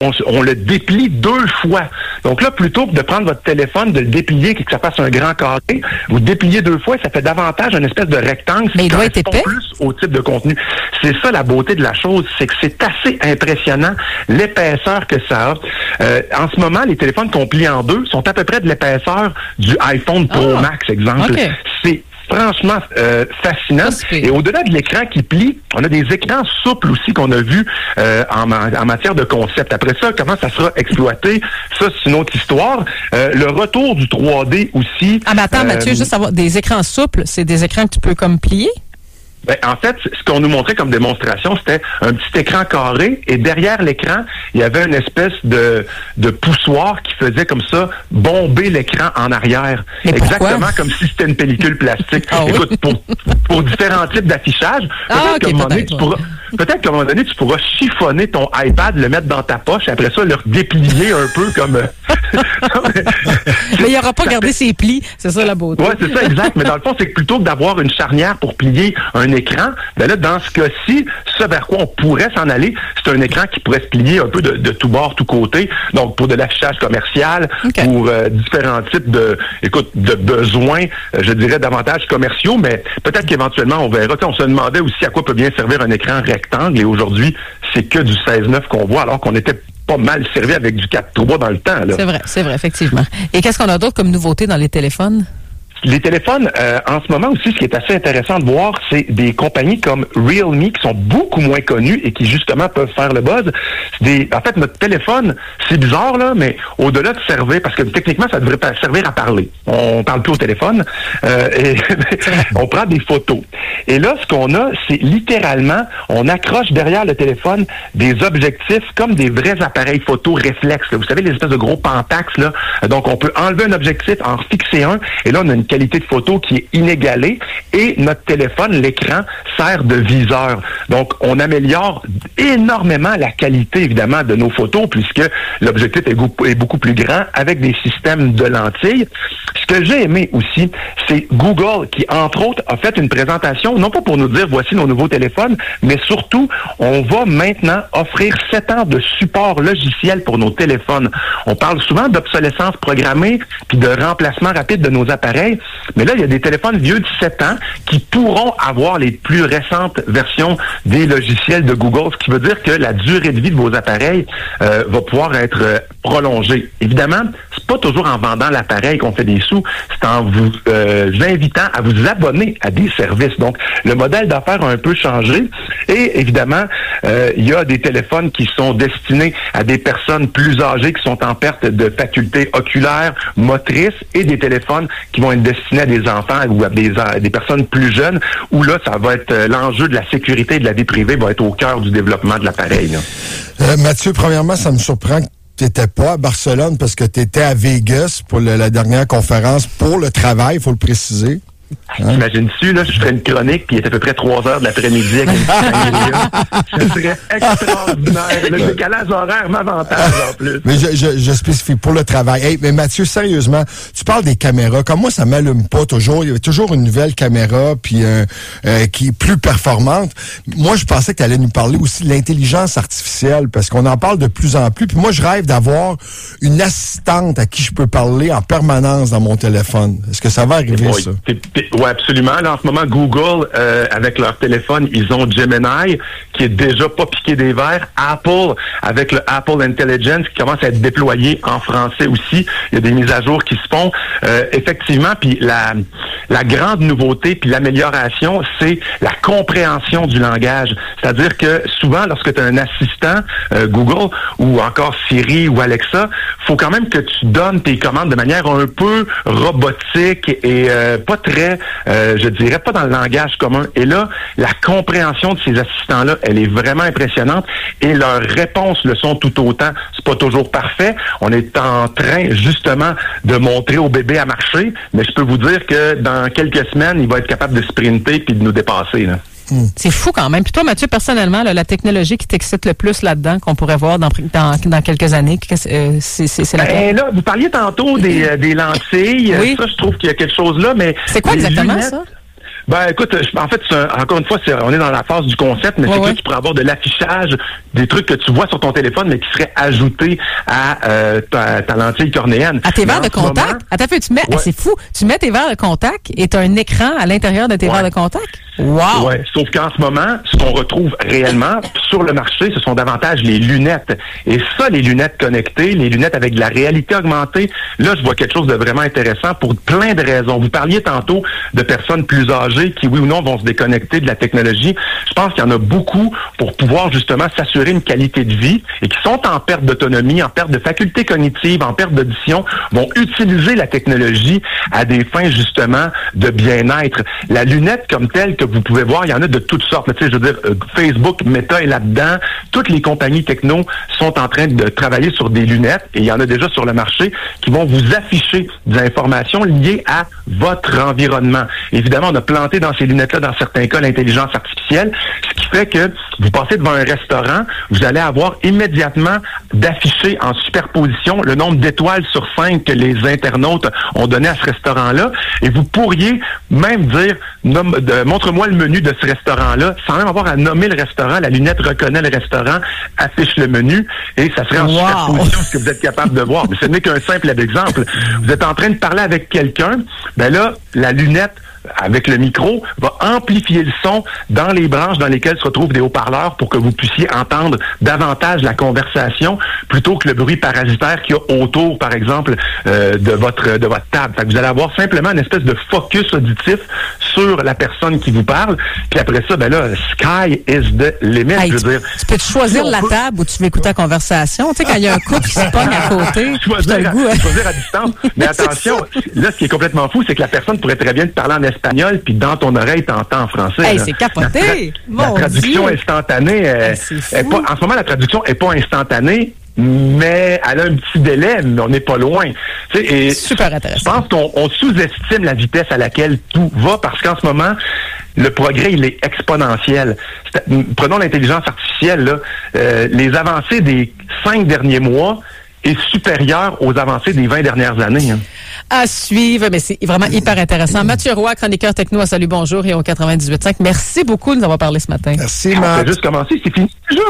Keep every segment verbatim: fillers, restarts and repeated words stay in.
on, on le déplie deux fois. Donc là, plutôt que de prendre votre téléphone, de le déplier, que ça fasse un grand carré, vous le dépliez deux fois et ça fait davantage une espèce de rectangle. Mais il doit être épais. Plus au type de contenu. C'est ça la beauté de la chose, c'est que c'est assez impressionnant l'épaisseur que ça a. Euh, en ce moment, les téléphones qu'on plie en deux sont à peu près de l'épaisseur du iPhone Pro ah, Max, exemple. Okay. C'est franchement euh, fascinant. Et au-delà de l'écran qui plie, on a des écrans souples aussi qu'on a vus euh, en, en matière de concept. Après ça, comment ça sera exploité, ça, c'est une autre histoire. Euh, le retour du trois D aussi. Ah, mais attends, euh, Mathieu, juste savoir, des écrans souples, c'est des écrans que tu peux comme plier? Ben, en fait, ce qu'on nous montrait comme démonstration, c'était un petit écran carré et derrière l'écran, il y avait une espèce de, de poussoir qui faisait comme ça bomber l'écran en arrière. Mais exactement comme si c'était une pellicule plastique. Ah, Écoute, oui? pour, pour différents types d'affichage, Ah, peut-être okay, qu'à un moment donné, peut-être, tu pourras, peut-être qu'à un moment donné, tu pourras chiffonner ton iPad, le mettre dans ta poche, et après ça, le déplier un peu comme... Mais il n'aura pas gardé ses plis, c'est ça la beauté. Oui, c'est ça, exact. Mais dans le fond, c'est que plutôt que d'avoir une charnière pour plier un écran, ben là, dans ce cas-ci, ce vers quoi on pourrait s'en aller, c'est un écran qui pourrait se plier un peu de, de tout bord, tout côté. Donc, pour de l'affichage commercial, okay. pour euh, différents types de, écoute, de besoins, euh, je dirais davantage commerciaux, mais peut-être qu'éventuellement, on verra. T'sais, on se demandait aussi à quoi peut bien servir un écran rectangle, et aujourd'hui, c'est que du seize neuf qu'on voit, alors qu'on était pas mal servi avec du quatre trois dans le temps. Là. C'est vrai, c'est vrai, effectivement. Et qu'est-ce qu'on a d'autre comme nouveauté dans les téléphones? Les téléphones, euh, en ce moment aussi, ce qui est assez intéressant de voir, c'est des compagnies comme Realme qui sont beaucoup moins connues et qui, justement, peuvent faire le buzz. C'est des, en fait, notre téléphone, c'est bizarre, là, mais au-delà de servir, parce que techniquement, ça devrait pas servir à parler. On parle plus au téléphone euh, et on prend des photos. Et là, ce qu'on a, c'est littéralement, on accroche derrière le téléphone des objectifs comme des vrais appareils photo réflexes. Là. Vous savez, les espèces de gros pentax, là. Donc, on peut enlever un objectif, en fixer un, et là, on a une qualité de photo qui est inégalée et notre téléphone, l'écran, sert de viseur. Donc, on améliore énormément la qualité, évidemment, de nos photos puisque l'objectif est, go- est beaucoup plus grand avec des systèmes de lentilles. Ce que j'ai aimé aussi, c'est Google qui, entre autres, a fait une présentation, non pas pour nous dire voici nos nouveaux téléphones, mais surtout, on va maintenant offrir sept ans de support logiciel pour nos téléphones. On parle souvent d'obsolescence programmée puis de remplacement rapide de nos appareils. Mais là, il y a des téléphones vieux de sept ans qui pourront avoir les plus récentes versions des logiciels de Google, ce qui veut dire que la durée de vie de vos appareils euh, va pouvoir être euh, prolongée. Évidemment, c'est pas toujours en vendant l'appareil qu'on fait des sous, c'est en vous euh, invitant à vous abonner à des services. Donc, le modèle d'affaires a un peu changé. Et évidemment, euh, il y a des téléphones qui sont destinés à des personnes plus âgées qui sont en perte de facultés oculaires, motrices, et des téléphones qui vont être destinés à des enfants ou à des, à des personnes plus jeunes, où là, ça va être euh, l'enjeu de la sécurité et de la vie privée va être au cœur du développement de l'appareil. Euh, Mathieu, premièrement, ça me surprend que tu n'étais pas à Barcelone parce que tu étais à Vegas pour le, la dernière conférence pour le travail, il faut le préciser. Hein? Imagine-tu, là, je ferais une chronique, puis il est à peu près trois heures de l'après-midi avec une petite Ce serait extraordinaire. Le décalage horaire m'avantage en plus. Mais je, je, je spécifie pour le travail. Hey, mais Mathieu, sérieusement, tu parles des caméras. Comme moi, ça m'allume pas toujours. Il y a toujours une nouvelle caméra puis euh, euh, qui est plus performante. Moi, je pensais que tu allais nous parler aussi de l'intelligence artificielle parce qu'on en parle de plus en plus. Puis moi, je rêve d'avoir une assistante à qui je peux parler en permanence dans mon téléphone. Est-ce que ça va arriver, oui, ça? Oui, absolument. Là, en ce moment, Google, euh, avec leur téléphone, ils ont Gemini, qui est déjà pas piqué des verres. Apple, avec le Apple Intelligence, qui commence à être déployé en français aussi. Il y a des mises à jour qui se font. Euh, effectivement, puis la, la grande nouveauté, puis l'amélioration, c'est la compréhension du langage. C'est-à-dire que souvent, lorsque tu as un assistant, euh, Google, ou encore Siri ou Alexa, faut quand même que tu donnes tes commandes de manière un peu robotique et euh, pas très Euh, je dirais pas dans le langage commun. Et là, la compréhension de ces assistants-là, elle est vraiment impressionnante et leurs réponses le sont tout autant. C'est pas toujours parfait. On est en train, justement, de montrer au bébé à marcher, mais je peux vous dire que dans quelques semaines, il va être capable de sprinter puis de nous dépasser, là. C'est fou quand même. Puis toi, Mathieu, personnellement, là, la technologie qui t'excite le plus là-dedans, qu'on pourrait voir dans, dans, dans quelques années, euh, c'est, c'est, c'est laquelle? Ben là, vous parliez tantôt des, euh, des lentilles. Oui. Ça, je trouve qu'il y a quelque chose là, mais... C'est quoi exactement, lunettes, ça? Ben écoute, en fait, c'est un, encore une fois, c'est, on est dans la phase du concept, mais ouais, c'est ouais. que tu pourrais avoir de l'affichage, des trucs que tu vois sur ton téléphone, mais qui seraient ajoutés à euh, ta, ta lentille cornéenne. À tes verres de contact? Moment, Attends, tu mets, ouais. c'est fou, tu mets tes verres de contact et tu as un écran à l'intérieur de tes ouais. verres de contact? Wow! Ouais, sauf qu'en ce moment, ce qu'on retrouve réellement sur le marché, ce sont davantage les lunettes. Et ça, les lunettes connectées, les lunettes avec de la réalité augmentée, là, je vois quelque chose de vraiment intéressant pour plein de raisons. Vous parliez tantôt de personnes plus âgées qui, oui ou non, vont se déconnecter de la technologie. Je pense qu'il y en a beaucoup pour pouvoir justement s'assurer une qualité de vie et qui sont en perte d'autonomie, en perte de faculté cognitive, en perte d'audition, vont utiliser la technologie à des fins justement de bien-être. La lunette comme telle que vous pouvez voir, il y en a de toutes sortes. Tu sais, je veux dire, Facebook, Meta est là-dedans. Toutes les compagnies techno sont en train de travailler sur des lunettes et il y en a déjà sur le marché qui vont vous afficher des informations liées à votre environnement. Évidemment, on a planté dans ces lunettes-là, dans certains cas, l'intelligence artificielle, ce qui fait que vous passez devant un restaurant, vous allez avoir immédiatement d'afficher en superposition le nombre d'étoiles sur cinq que les internautes ont donné à ce restaurant-là et vous pourriez même dire, nomme, de, montre-moi le menu de ce restaurant-là, sans même avoir à nommer le restaurant, la lunette reconnaît le restaurant, affiche le menu et ça serait en wow. superposition ce que vous êtes capable de voir. Mais ce n'est qu'un simple exemple. Vous êtes en train de parler avec quelqu'un, ben là, la lunette avec le micro, va amplifier le son dans les branches dans lesquelles se retrouvent des haut-parleurs pour que vous puissiez entendre davantage la conversation plutôt que le bruit parasitaire qu'il y a autour, par exemple, euh, de votre de votre table. Fait que vous allez avoir simplement une espèce de focus auditif sur la personne qui vous parle. Puis après ça, ben là, sky is the limit. Hey, je veux tu, dire. Tu peux te choisir la table où tu veux écouter la conversation. Tu sais, quand il y a un couple qui se pogne à côté, choisir, le goût, hein? choisir à distance. Mais attention, là, ce qui est complètement fou, c'est que la personne pourrait très bien te parler en espagnol, puis dans ton oreille, t'entends en français. Hey, là. c'est capoté! La, tra- la traduction Dieu. instantanée, euh, hey, est pas, en ce moment, la traduction est pas instantanée, mais elle a un petit délai, mais on n'est pas loin. Tu sais, et super intéressant. Je pense qu'on on sous-estime la vitesse à laquelle tout va, parce qu'en ce moment, le progrès, il est exponentiel. C'est, prenons l'intelligence artificielle, là, euh, les avancées des cinq derniers mois est supérieure aux avancées des vingt dernières années. Hein. À suivre, mais c'est vraiment hyper intéressant. Mathieu Roy, chroniqueur techno à Salut Bonjour et au quatre-vingt-dix-huit virgule cinq. Merci beaucoup de nous avoir parlé ce matin. Merci, Matt. On Matt. a juste commencé, c'est fini déjà.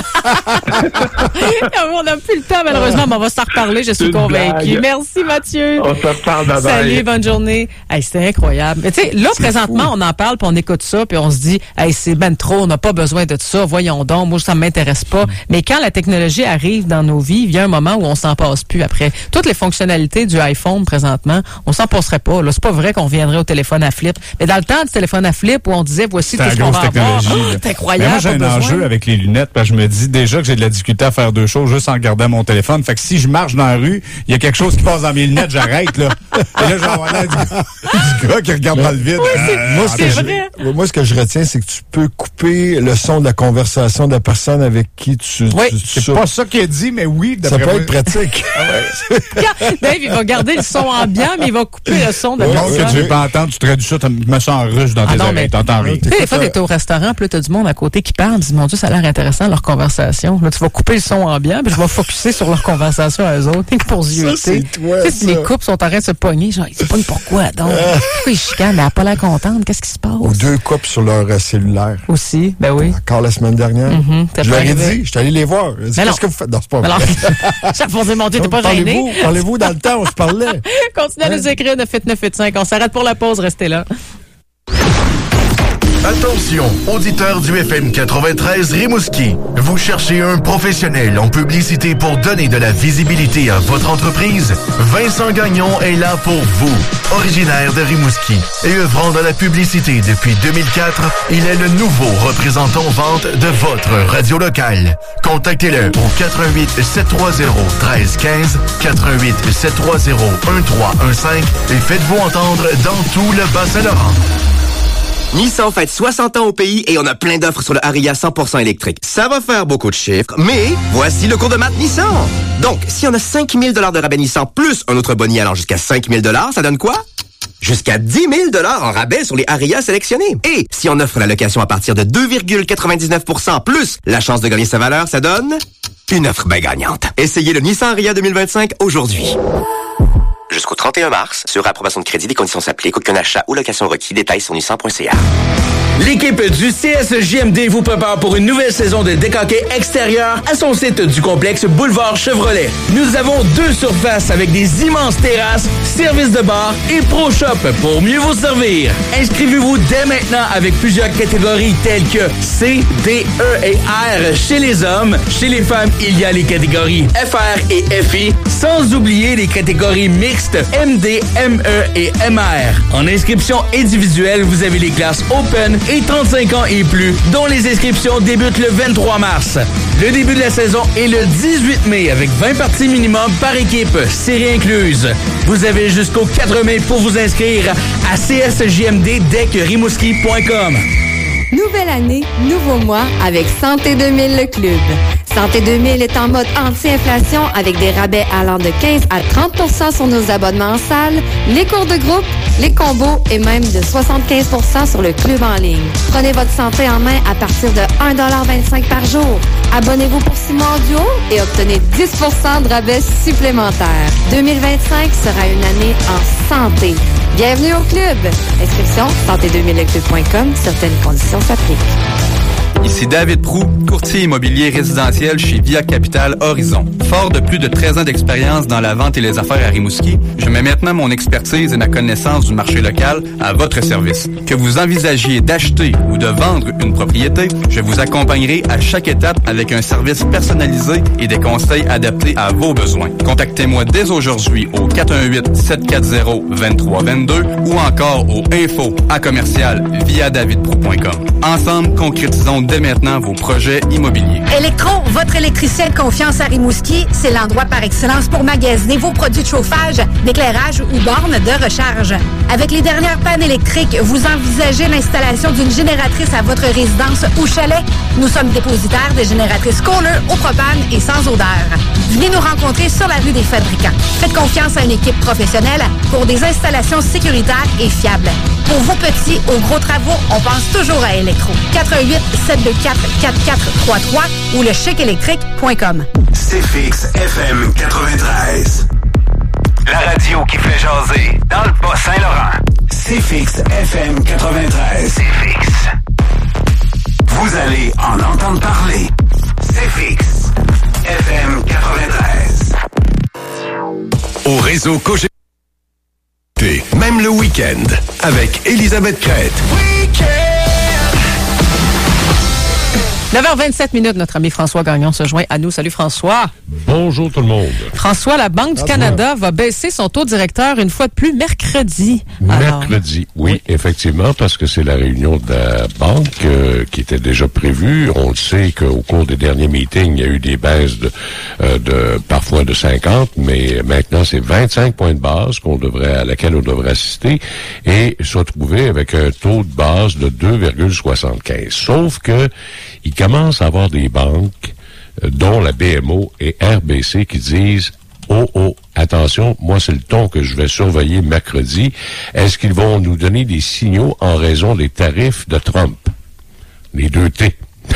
On n'a plus le temps, malheureusement, mais on va s'en reparler, je suis convaincue. Merci, Mathieu. On se reparle, bye bye. Salut, bonne journée. Hey, c'était incroyable. Mais tu sais, là, c'est présentement, fou. On en parle, puis on écoute ça, puis on se dit, hey, c'est ben trop, on n'a pas besoin de ça, voyons donc, moi, ça m'intéresse pas. Mais quand la technologie arrive dans nos vies, il y a un moment où on s'en passe plus après. Toutes les fonctionnalités du iPhone, présentement, on s'en passerait pas. Là, c'est pas vrai qu'on reviendrait au téléphone à flip. Mais dans le temps du téléphone à flip, où on disait, voici tout ce qu'on va avoir. Oh, c'est incroyable. Mais moi, j'ai un besoin. enjeu avec les lunettes, parce que je me dis déjà que j'ai de la difficulté à faire deux choses juste en regardant mon téléphone. Fait que si je marche dans la rue, il y a quelque chose qui passe dans mes lunettes, j'arrête, là. Et là, je vais avoir l'air du, du gars qui regarde dans le vide. Oui, c'est, euh, moi, ce que vrai. Je, moi, ce que je retiens, c'est que tu peux couper le son de la conversation de la personne avec qui tu... Oui, tu, c'est tu, pas ça qu'il a dit, mais oui. Ça peut moi. être pratique. Dave, il va garder le son ambiant, mais il va couper le son de la ouais, personne. que tu veux pas entendre, tu traduis ça, tu me sens russe dans ah tes non, oreilles, mais, t'entends rien. Tu sais, des fois, t'es au restaurant, puis là, t'as du monde à côté qui parle, dis, mon Dieu, ça a l'air intéressant, leur conversation. Là, tu vas couper le son ambiant, puis je vais focusser sur leur conversation à eux autres. Pour ça, c'est toi, tu sais, si les couples sont en train de se pogner, genre, ils se pognent pourquoi, donc? Pourquoi ils chicanent? Elle n'a pas l'air contente. Qu'est-ce qui se passe? Ou deux couples sur leur euh, cellulaire. Aussi, ben oui. Encore la semaine dernière. Mm-hmm, je leur ai dit, je suis allé les voir. Dit, qu'est-ce que vous faites? Non, c'est pas vrai. Ça faisait mon Dieu, t'es pas parlez-vous, gêné. Parlez-vous dans le temps, on se parlait. Continuez à nous écrire neuf huit neuf huit cinq. On s'arrête pour la pause, restez là. Attention, auditeurs du F M quatre-vingt-treize Rimouski. Vous cherchez un professionnel en publicité pour donner de la visibilité à votre entreprise? Vincent Gagnon est là pour vous. Originaire de Rimouski et œuvrant dans la publicité depuis deux mille quatre, il est le nouveau représentant vente de votre radio locale. Contactez-le au quatre un huit sept trois zéro un trois un cinq, quatre un huit sept trois zéro un trois un cinq et faites-vous entendre dans tout le Bas-Saint-Laurent. Nissan fête soixante ans au pays et on a plein d'offres sur le Ariya cent pour cent électrique. Ça va faire beaucoup de chiffres, mais voici le cours de maths Nissan. Donc, si on a cinq mille dollars de rabais Nissan plus un autre boni allant jusqu'à cinq mille dollars, ça donne quoi? Jusqu'à dix mille dollars en rabais sur les Ariya sélectionnés. Et si on offre la location à partir de deux virgule quatre-vingt-dix-neuf pour cent plus la chance de gagner sa valeur, ça donne une offre bien gagnante. Essayez le Nissan Ariya deux mille vingt-cinq aujourd'hui. jusqu'au trente et un mars. Sur approbation de crédit, des conditions s'appliquent. Aucun achat ou location requis. Détails sur nissan point c a. L'équipe du C S J M D vous prépare pour une nouvelle saison de décanquet extérieur à son site du complexe Boulevard Chevrolet. Nous avons deux surfaces avec des immenses terrasses, services de bar et Pro Shop pour mieux vous servir. Inscrivez-vous dès maintenant avec plusieurs catégories telles que C, D, E et R chez les hommes. Chez les femmes, il y a les catégories F R et F I, sans oublier les catégories mixtes M D, M E et M R. En inscription individuelle, vous avez les classes Open et trente-cinq ans et plus, dont les inscriptions débutent le vingt-trois mars. Le début de la saison est le dix-huit mai avec vingt parties minimum par équipe, série incluse. Vous avez jusqu'au quatre mai pour vous inscrire à c s j m d deck rimouski point com. Nouvelle année, nouveau mois avec Santé deux mille le club. Santé deux mille est en mode anti-inflation avec des rabais allant de quinze à trente pour cent sur nos abonnements en salle, les cours de groupe, les combos et même de soixante-quinze pour cent sur le club en ligne. Prenez votre santé en main à partir de un dollar vingt-cinq par jour. Abonnez-vous pour six mois en duo et obtenez dix pour cent de rabais supplémentaires. deux mille vingt-cinq sera une année en santé. Bienvenue au club. Inscription santé deux mille le club point com. Certaines conditions s'appliquent. Ici David Proux, courtier immobilier résidentiel chez Via Capital Horizon. Fort de plus de treize ans d'expérience dans la vente et les affaires à Rimouski, je mets maintenant mon expertise et ma connaissance du marché local à votre service. Que vous envisagiez d'acheter ou de vendre une propriété, je vous accompagnerai à chaque étape avec un service personnalisé et des conseils adaptés à vos besoins. Contactez-moi dès aujourd'hui au quatre un huit, sept quatre zéro, deux trois deux deux ou encore au info à commercial via david proux point com. Ensemble, concrétisons dès maintenant vos projets immobiliers. Electro, votre électricien de confiance à Rimouski, c'est l'endroit par excellence pour magasiner vos produits de chauffage, d'éclairage ou bornes de recharge. Avec les dernières pannes électriques, vous envisagez l'installation d'une génératrice à votre résidence ou chalet? Nous sommes dépositaires de génératrices Kohler au propane et sans odeur. Venez nous rencontrer sur la rue des Fabricants. Faites confiance à une équipe professionnelle pour des installations sécuritaires et fiables. Pour vos petits ou gros travaux, on pense toujours à Electro. quatre un huit, sept deux quatre, quatre quatre trois trois ou le chèque électrique point com. C F X F M quatre-vingt-treize. La radio qui fait jaser dans le Bas-Saint-Laurent. C F X F M quatre-vingt-treize. C F X. Vous allez en entendre parler. C F X F M quatre-vingt-treize. Au réseau Cogeco. Même le week-end avec Elisabeth Crête. neuf heures vingt-sept minutes, notre ami François Gagnon se joint à nous. Salut François. Bonjour tout le monde. François, la Banque du Canada va baisser son taux directeur une fois de plus mercredi. Mercredi, Alors, oui, oui, effectivement, parce que c'est la réunion de la banque euh, qui était déjà prévue. On le sait qu'au cours des derniers meetings, il y a eu des baisses de, euh, de parfois de cinquante, mais maintenant c'est vingt-cinq points de base qu'on devrait, à laquelle on devrait assister et se retrouver avec un taux de base de deux virgule soixante-quinze. Sauf que il commence à avoir des banques, euh, dont la B M O et R B C, qui disent « Oh, oh, attention, moi, c'est le ton que je vais surveiller mercredi. Est-ce qu'ils vont nous donner des signaux en raison des tarifs de Trump? » Les deux T.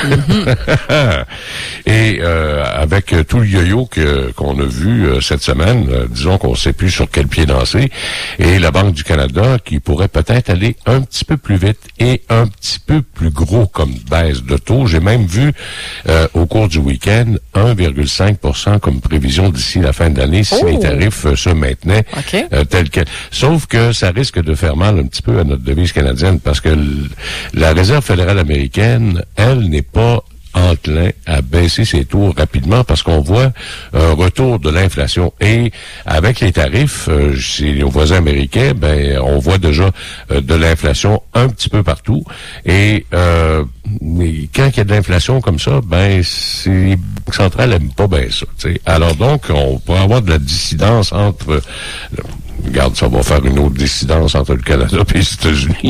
Mm-hmm. Et euh, avec euh, tout le yo-yo que, qu'on a vu euh, cette semaine, euh, disons qu'on ne sait plus sur quel pied danser, et la Banque du Canada qui pourrait peut-être aller un petit peu plus vite et un petit peu plus gros comme baisse de taux. J'ai même vu euh, au cours du week-end un virgule cinq pour cent comme prévision d'ici la fin de l'année si oh. les tarifs euh, se maintenaient okay. euh, tels que. Sauf que ça risque de faire mal un petit peu à notre devise canadienne parce que l- la Réserve fédérale américaine, elle, n'est pas enclin à baisser ses taux rapidement parce qu'on voit un retour de l'inflation. Et avec les tarifs euh, chez nos voisins américains, ben on voit déjà euh, de l'inflation un petit peu partout. Et euh, mais quand il y a de l'inflation comme ça, ben c'est, les banques centrales n'aiment pas bien ça. T'sais. Alors donc, on pourrait avoir de la dissidence entre... Euh, regarde, ça va faire une autre dissidence entre le Canada et les États-Unis.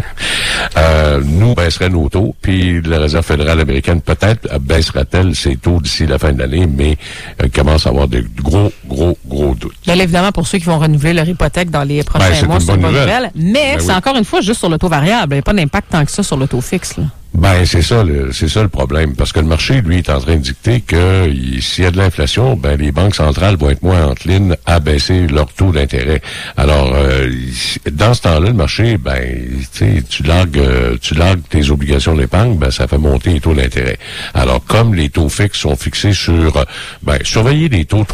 euh, nous baisserait nos taux, puis la Réserve fédérale américaine peut-être baissera-t-elle ses taux d'ici la fin de l'année, mais euh, commence à avoir de gros, gros, gros doutes. Bien évidemment, pour ceux qui vont renouveler leur hypothèque dans les prochains ben, mois, c'est une bonne nouvelle. nouvelle. Mais ben c'est oui. encore une fois juste sur le taux variable. Il n'y a pas d'impact tant que ça sur le taux fixe. Là. Ben, c'est ça, le, c'est ça le problème. Parce que le marché, lui, est en train de dicter que il, s'il y a de l'inflation, ben, les banques centrales vont être moins enclines à baisser leur taux d'intérêt. Alors, euh, dans ce temps-là, le marché, ben, tu sais, tu largues, euh, tu largues tes obligations d'épargne, ben, ça fait monter les taux d'intérêt. Alors, comme les taux fixes sont fixés sur, ben, surveiller les taux